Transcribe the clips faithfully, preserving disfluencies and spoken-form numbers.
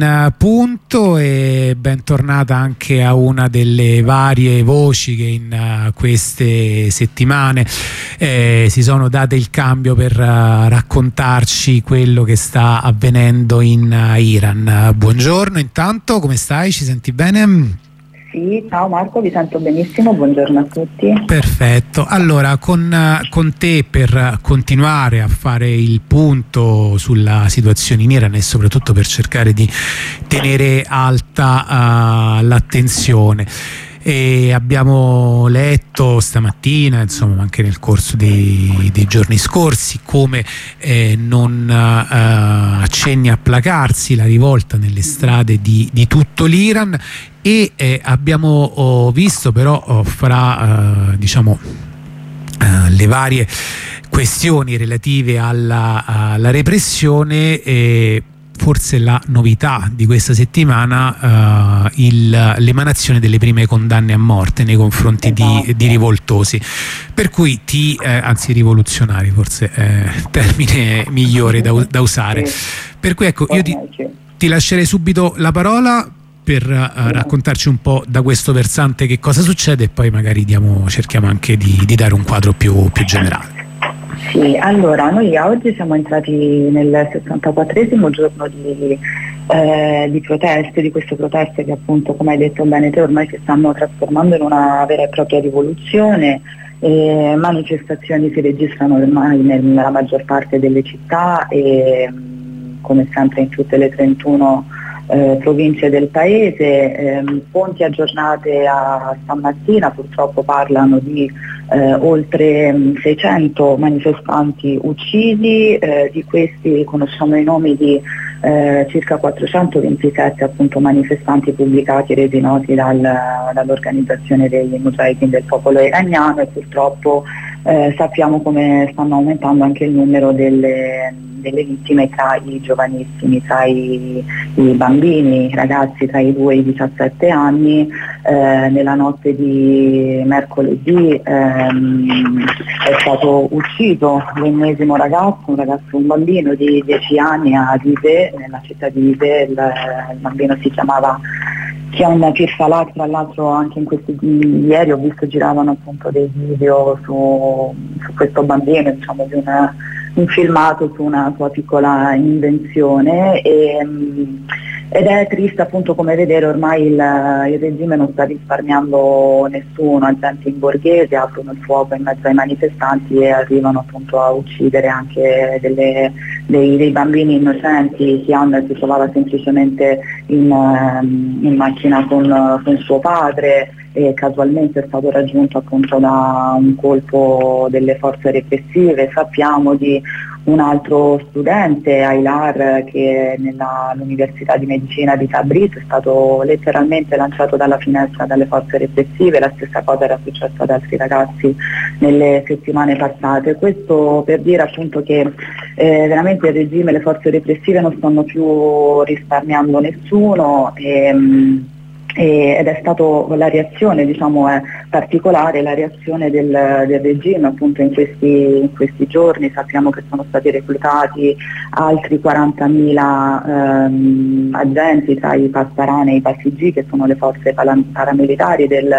Punto, e bentornata anche a una delle varie voci che in uh, queste settimane eh, si sono date il cambio per uh, raccontarci quello che sta avvenendo in uh, Iran. Uh, buongiorno, intanto come stai? Ci senti bene? Sì, ciao Marco, vi sento benissimo, buongiorno a tutti. Perfetto, allora con, con te per continuare a fare il punto sulla situazione in Iran e soprattutto per cercare di tenere alta uh, l'attenzione. E abbiamo letto stamattina, insomma anche nel corso dei, dei giorni scorsi, come eh, non uh, accenni a placarsi la rivolta nelle strade di, di tutto l'Iran, e eh, abbiamo oh, visto però oh, fra uh, diciamo uh, le varie questioni relative alla, alla repressione, eh, forse la novità di questa settimana, uh, l'emanazione delle prime condanne a morte nei confronti esatto. di, di rivoltosi, per cui ti, eh, anzi rivoluzionari forse è il termine migliore da, da usare, per cui ecco io ti, ti lascerei subito la parola per uh, raccontarci un po' da questo versante che cosa succede, e poi magari diamo, cerchiamo anche di, di dare un quadro più, più generale. Sì, allora noi oggi siamo entrati nel sessantaquattresimo giorno di, eh, di proteste, di queste proteste che appunto, come hai detto bene te, ormai si stanno trasformando in una vera e propria rivoluzione. Eh, manifestazioni si registrano ormai nella maggior parte delle città e come sempre in tutte le trentuno Eh, province del paese. Eh, fonti aggiornate a stamattina purtroppo parlano di eh, oltre seicento manifestanti uccisi, eh, di questi conosciamo i nomi di eh, circa quattrocentoventisette appunto manifestanti pubblicati e resi noti dal, dall'organizzazione dei Mujahideen del popolo iraniano, e purtroppo eh, sappiamo come stanno aumentando anche il numero delle delle vittime tra i giovanissimi, tra i, i bambini, i ragazzi tra i due e i diciassette anni. Eh, nella notte di mercoledì ehm, è stato ucciso l'ennesimo ragazzo, un ragazzo, un bambino di dieci anni a Izeh, nella città di Izeh. Il, il bambino si chiamava Kian Pirsalat, tra l'altro anche in questi ieri ho visto giravano appunto dei video su, su questo bambino, diciamo di una un filmato su una sua piccola invenzione, e, ed è triste appunto come vedere ormai il, il regime non sta risparmiando nessuno, agenti in borghese aprono il fuoco in mezzo ai manifestanti e arrivano appunto a uccidere anche delle, dei, dei bambini innocenti. Kian si trovava semplicemente in, in macchina con, con suo padre e casualmente è stato raggiunto appunto da un colpo delle forze repressive. Sappiamo di un altro studente, Aylar, che nell'Università di Medicina di Tabriz è stato letteralmente lanciato dalla finestra dalle forze repressive. La stessa cosa era successa ad altri ragazzi nelle settimane passate. Questo per dire appunto che eh, veramente il regime e le forze repressive non stanno più risparmiando nessuno, e, mh, ed è stato la reazione, diciamo, è particolare la reazione del, del regime appunto in questi, in questi giorni. Sappiamo che sono stati reclutati altri quarantamila ehm, agenti tra i Pasdaran e i Basiji, che sono le forze paramilitari del,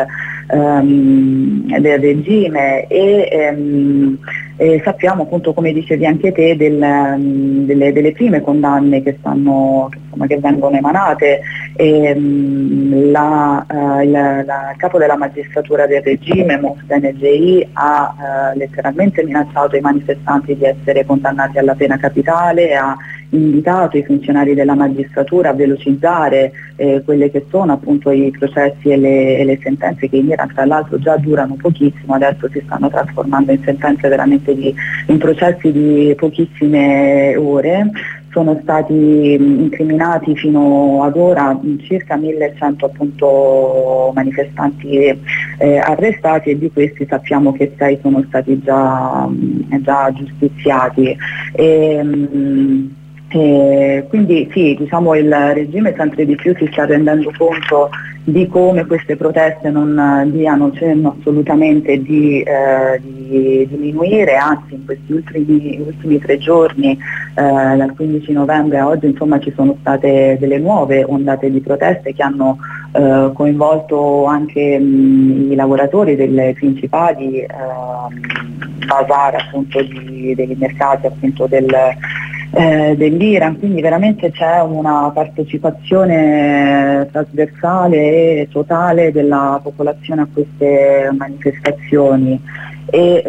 ehm, del regime, e ehm, E sappiamo appunto, come dicevi anche te, del, delle, delle prime condanne che, stanno, che, insomma, che vengono emanate. E, la, uh, il la, capo della magistratura del regime, Mohsen Ejei, ha uh, letteralmente minacciato i manifestanti di essere condannati alla pena capitale, ha invitato i funzionari della magistratura a velocizzare eh, quelle che sono appunto i processi e le, e le sentenze, che in Iran tra l'altro già durano pochissimo, adesso si stanno trasformando in sentenze veramente di, in processi di pochissime ore. Sono stati incriminati fino ad ora circa millecento appunto manifestanti eh, arrestati, e di questi sappiamo che sei sono stati già, già giustiziati. E, E quindi sì, diciamo il regime sempre di più si sta rendendo conto di come queste proteste non diano cenno assolutamente di, eh, di diminuire, anzi in questi ultimi, ultimi tre giorni, eh, dal quindici novembre a oggi, insomma, ci sono state delle nuove ondate di proteste che hanno eh, coinvolto anche mh, i lavoratori delle principali eh, bazar appunto di, dei mercati appunto del Eh, dell'Iran, quindi veramente c'è una partecipazione trasversale e totale della popolazione a queste manifestazioni e,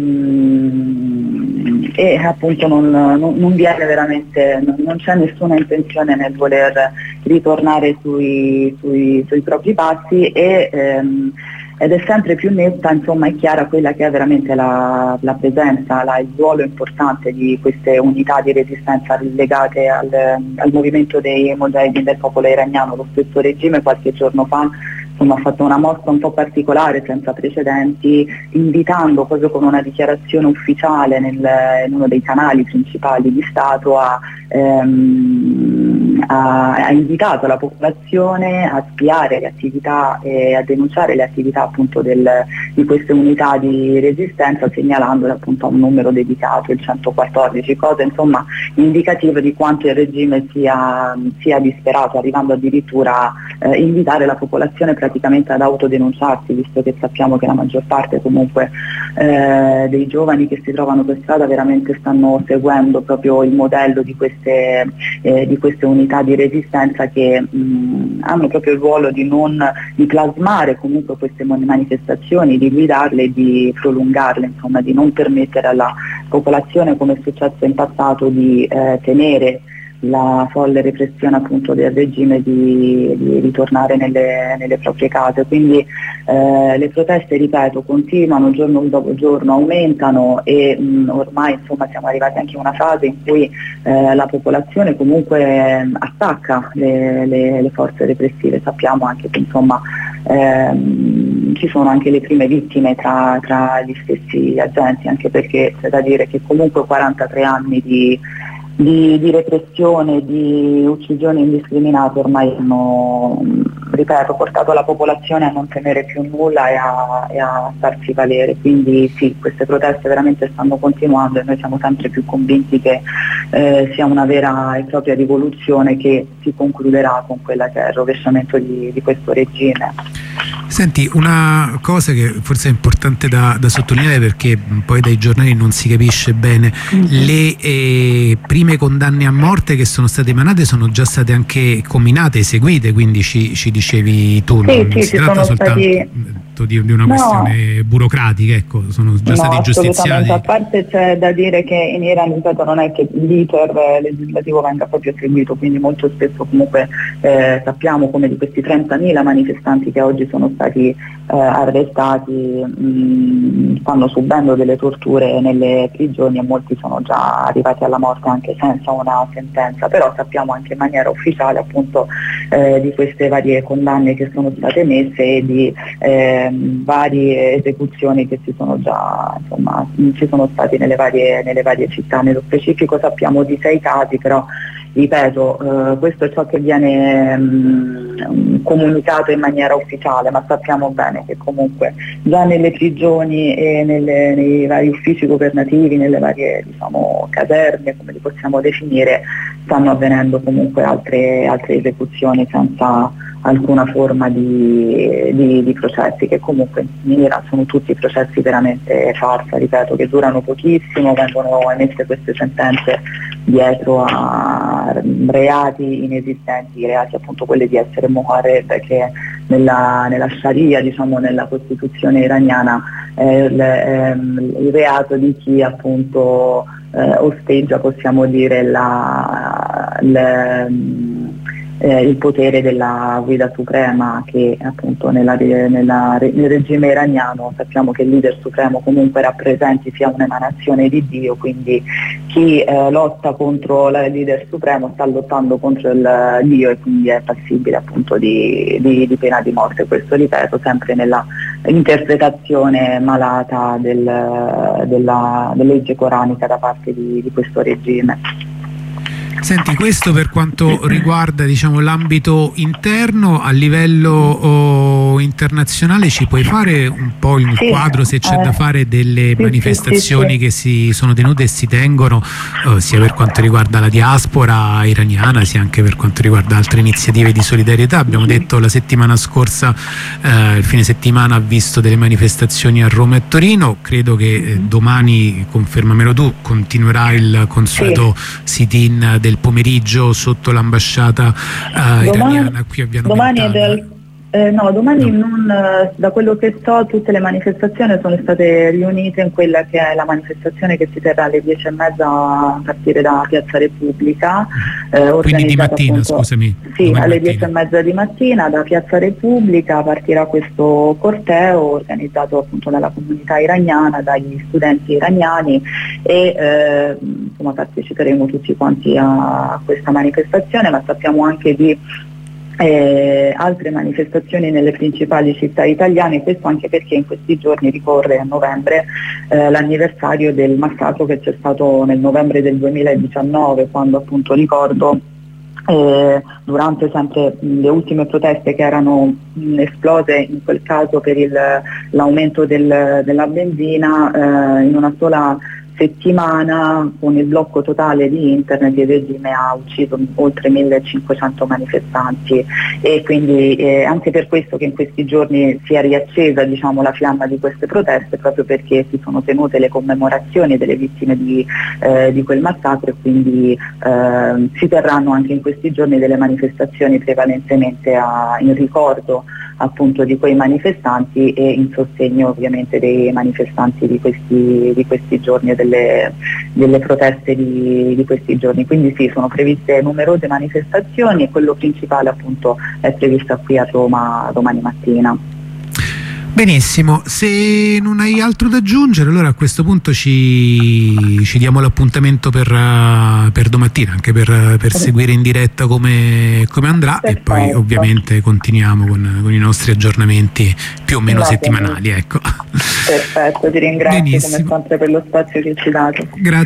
ehm, e appunto non, non, non viene veramente, non, non c'è nessuna intenzione nel voler ritornare sui, sui, sui propri passi e ehm, ed è sempre più netta, insomma è chiara quella che è veramente la, la presenza, la, il ruolo importante di queste unità di resistenza legate al, al movimento dei mujahideen del popolo iraniano. Lo stesso regime qualche giorno fa insomma, ha fatto una mossa un po' particolare, senza precedenti, invitando proprio con una dichiarazione ufficiale nel, in uno dei canali principali di Stato a, ehm, ha, ha invitato la popolazione a spiare le attività e a denunciare le attività appunto del, di queste unità di resistenza, segnalandole appunto a un numero dedicato, il centoquattordici, cose insomma indicative di quanto il regime sia, sia disperato, arrivando addirittura a eh, invitare la popolazione praticamente ad autodenunciarsi, visto che sappiamo che la maggior parte comunque eh, dei giovani che si trovano per strada veramente stanno seguendo proprio il modello di queste, eh, di queste unità di resistenza che mh, hanno proprio il ruolo di non di plasmare comunque queste manifestazioni, di guidarle e di prolungarle, insomma di non permettere alla popolazione, come è successo in passato, di eh, tenere la folle repressione appunto del regime di, di ritornare nelle, nelle proprie case. Quindi eh, le proteste, ripeto, continuano giorno dopo giorno, aumentano e mh, ormai insomma siamo arrivati anche in una fase in cui eh, la popolazione comunque attacca le, le, le forze repressive. Sappiamo anche che insomma ehm, ci sono anche le prime vittime tra, tra gli stessi agenti, anche perché c'è da dire che comunque quarantatré anni di Di, di repressione, di uccisioni indiscriminate ormai hanno, ripeto, portato la popolazione a non temere più nulla e a, e a farsi valere. Quindi sì, queste proteste veramente stanno continuando e noi siamo sempre più convinti che eh, sia una vera e propria rivoluzione che si concluderà con quella che è il rovesciamento di, di questo regime. Senti, una cosa che forse è importante da, da sottolineare, perché poi dai giornali non si capisce bene, mm-hmm. le eh, prime condanne a morte che sono state emanate sono già state anche comminate, eseguite, quindi ci, ci dicevi tu, sì, non sì, si tratta soltanto stati... di, di una no. questione burocratica, ecco, sono già no, stati giustiziati. A parte c'è da dire che in Iran, ripeto, non è che l'iter legislativo venga proprio seguito, quindi molto spesso comunque eh, sappiamo come di questi trentamila manifestanti che oggi sono stati eh, arrestati mh, stanno subendo delle torture nelle prigioni e molti sono già arrivati alla morte anche senza una sentenza, però sappiamo anche in maniera ufficiale appunto eh, di queste varie condanne che sono state emesse e di eh, varie esecuzioni che si sono già, insomma, ci sono stati nelle varie, nelle varie città. Nello specifico sappiamo di sei casi, però ripeto, eh, questo è ciò che viene mh, comunicato in maniera ufficiale, ma sappiamo bene che comunque già nelle prigioni e nelle, nei vari uffici governativi, nelle varie, diciamo, caserme, come li possiamo definire, stanno avvenendo comunque altre, altre esecuzioni senza alcuna forma di, di, di processi, che comunque in Iran sono tutti processi veramente farsa, ripeto, che durano pochissimo, vengono emesse queste sentenze dietro a reati inesistenti, reati appunto quelli di essere muhareb, che nella, nella Sharia, diciamo nella Costituzione iraniana, è il, è il reato di chi appunto eh, osteggia, possiamo dire, la, la Eh, il potere della guida suprema, che appunto nella, nella, nel regime iraniano sappiamo che il leader supremo comunque rappresenti sia un'emanazione di Dio, quindi chi eh, lotta contro il leader supremo sta lottando contro il Dio e quindi è passibile appunto di, di, di pena di morte. Questo, ripeto, sempre nella interpretazione malata del, della, della legge coranica da parte di, di questo regime. Senti, questo per quanto riguarda, diciamo, l'ambito interno. A livello oh, internazionale ci puoi fare un po' il sì, quadro, se c'è eh, da fare, delle sì, manifestazioni sì, sì, che si sono tenute e si tengono eh, sia per quanto riguarda la diaspora iraniana sia anche per quanto riguarda altre iniziative di solidarietà? Abbiamo detto la settimana scorsa, eh, il fine settimana ha visto delle manifestazioni a Roma e Torino. Credo che eh, domani, confermamelo tu, continuerà il consueto sì. sit-in del pomeriggio sotto l'ambasciata eh, iraniana qui a Via Domani è Nomentana. del, eh, no, domani No. non, eh, da quello che so tutte le manifestazioni sono state riunite in quella che è la manifestazione che si terrà alle dieci e mezza a partire da Piazza Repubblica. Eh, Quindi di mattina, appunto, scusami. sì, alle dieci e mattina. mezza di mattina da Piazza Repubblica partirà questo corteo organizzato appunto dalla comunità iraniana, dagli studenti iraniani e eh, insomma parteciperemo tutti quanti a, a questa manifestazione, ma sappiamo anche di Eh, altre manifestazioni nelle principali città italiane, questo anche perché in questi giorni ricorre a novembre eh, l'anniversario del massacro che c'è stato nel novembre del duemiladiciannove, quando appunto ricordo eh, durante sempre mh, le ultime proteste che erano mh, esplose in quel caso per il, l'aumento del, della benzina, eh, in una sola settimana con il blocco totale di internet il regime ha ucciso oltre millecinquecento manifestanti e quindi eh, anche per questo che in questi giorni si è riaccesa, diciamo, la fiamma di queste proteste, proprio perché si sono tenute le commemorazioni delle vittime di, eh, di quel massacro e quindi eh, si terranno anche in questi giorni delle manifestazioni prevalentemente a, in ricordo appunto di quei manifestanti e in sostegno ovviamente dei manifestanti di questi, di questi giorni e delle, delle proteste di, di questi giorni. Quindi sì, sono previste numerose manifestazioni e quello principale appunto è previsto qui a Roma domani mattina. Benissimo, se non hai altro da aggiungere allora a questo punto ci, ci diamo l'appuntamento per, uh, per domattina, anche per, per seguire in diretta come, come andrà. Perfetto. E poi ovviamente continuiamo con, con i nostri aggiornamenti più o meno Va settimanali. Ecco. Perfetto, ti ringrazio Benissimo. Come sempre per lo spazio che ci date. Grazie.